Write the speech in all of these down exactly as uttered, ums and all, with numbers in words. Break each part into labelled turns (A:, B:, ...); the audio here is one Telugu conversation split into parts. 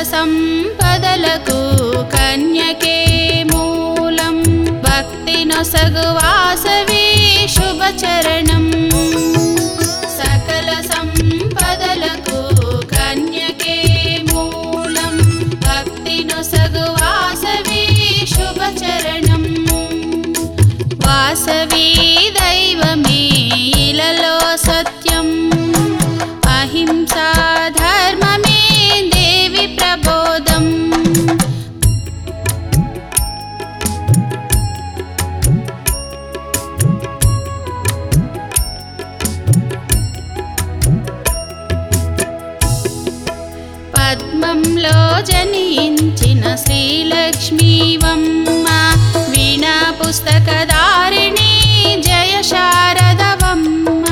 A: సంపదలకు కన్యకే మూలం భక్తి నొసగు వాసవి శుభచరణం సకల సంపదలకు కన్యకే మూలం భక్తి నొసగు వాసవి శుభచరణం వాసవి దైవమే ఇలలో సత్యం అహింసా ధర్మమే దేవి ప్రబోధం పద్మంలో జనించిన శ్రీలక్ష్మీవమ్మ వీణా పుస్తకధారిణి జయ శారదవమ్మ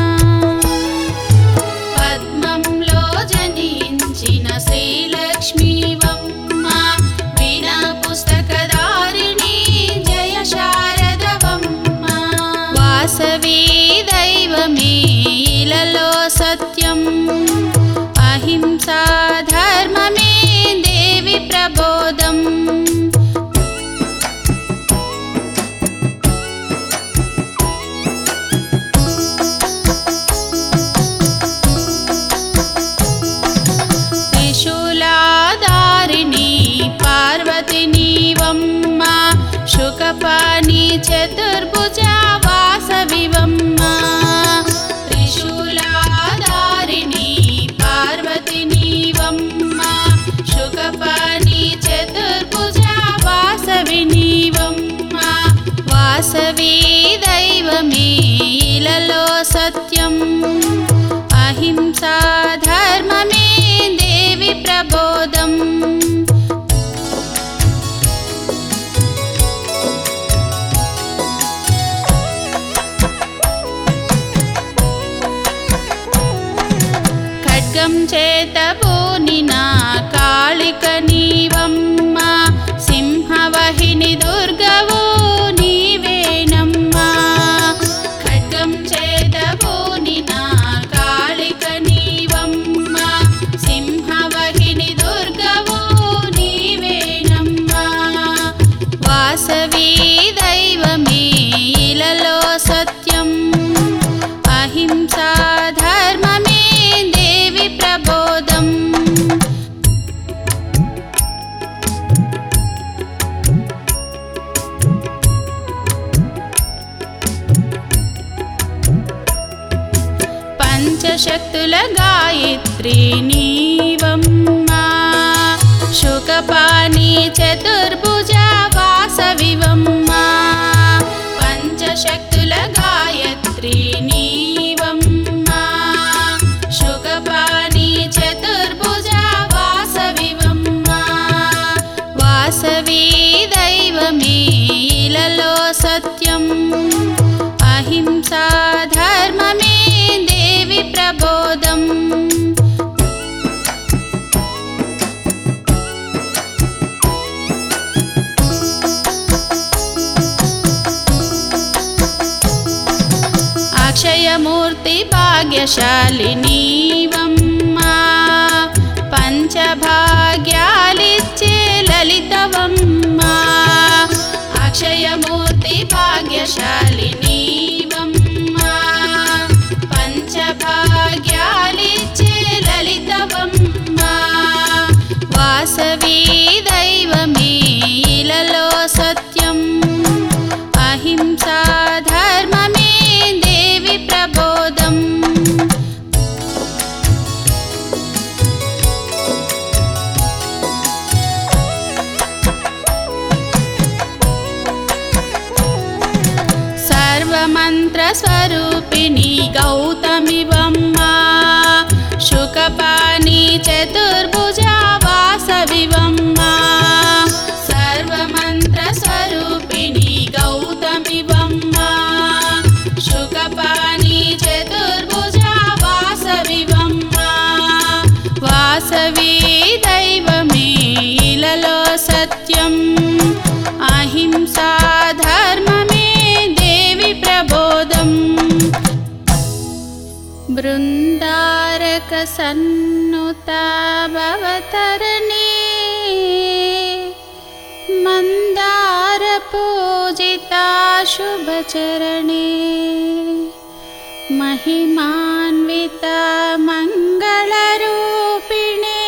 A: పద్మంలో జనించిన శ్రీలక్ష్మీవమ్మ వీణా పుస్తకధారిణి జయ శారదవమ్మ వాసవి దైవమే ఇలలో సత్యం అహింసా ధర్మమే దేవి ప్రబోధం త్రిశూలాధారిణి పార్వతినివమ్మ శుకపాణి చతుర్భుజ వాసవివమ్మ త్రిశూలాధారిణి పార్వతినివమ్మ శుకపాణి చతుర్భుజ వాసవినివమ్మ వాసవి దైవమే ఇలలో సత్యం అహింసా ధర్మమే దేవి ప్రబోధం ఖడ్గం చేత బూనిన కాళిక నీవమ్మ సింహవహిని దుర్గవు నీవేనమ్మా ఖడ్గం చేత బూనిన కాళిక నీవమ్మ సింహవహిని దుర్గవు నీవేనమ్మా వాసవి దైవమే ఇలలో సత్యం అహింసా ధర్మమే దేవి ప్రబోధం పంచశక్తుల గాయత్రి నీవమ్మ శుకపాణి చతుర్భుజ వాసవివమ్మ పంచశక్తుల గాయత్రి నీవమ్మ శుకపాణి చతుర్భుజ వాసవివమ్మ వాసవి దైవమే ఇలలో సత్యం అహింసా ధర్మమే దేవి ప్రబోధం అక్షయమూర్తి భాగ్యశాలినీవమ్మ పంచభాగ్యాలిచ్చే లలితవమ్మ అక్షయమూర్తి భాగ్యశాలినీవమ్మ పంచభాగ్యాలిచ్చే లలితవమ్మ వాసవి దైవమే ఇలలో సత్యం అహింసా ధర్మమే దేవి ప్రబోధం సర్వమంత్ర స్వరూపిణి గౌతమివమ్మ శుకపాణి చతుర్భుజ వాసవివమ్మ సర్వమంత్ర స్వరూపిణి గౌతమివమ్మ శుకపాణి చతుర్భుజ వాసవివమ్మ వాసవి దైవమే ఇలలో సత్యం అహింసా ధర్మమే దేవి ప్రబోధం బృందారక సన్నుతా భవతరణి शुभचरणे महिमान्विता मङ्गलरूपिणे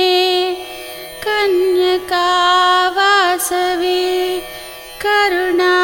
A: कन्यका वासवे करुणा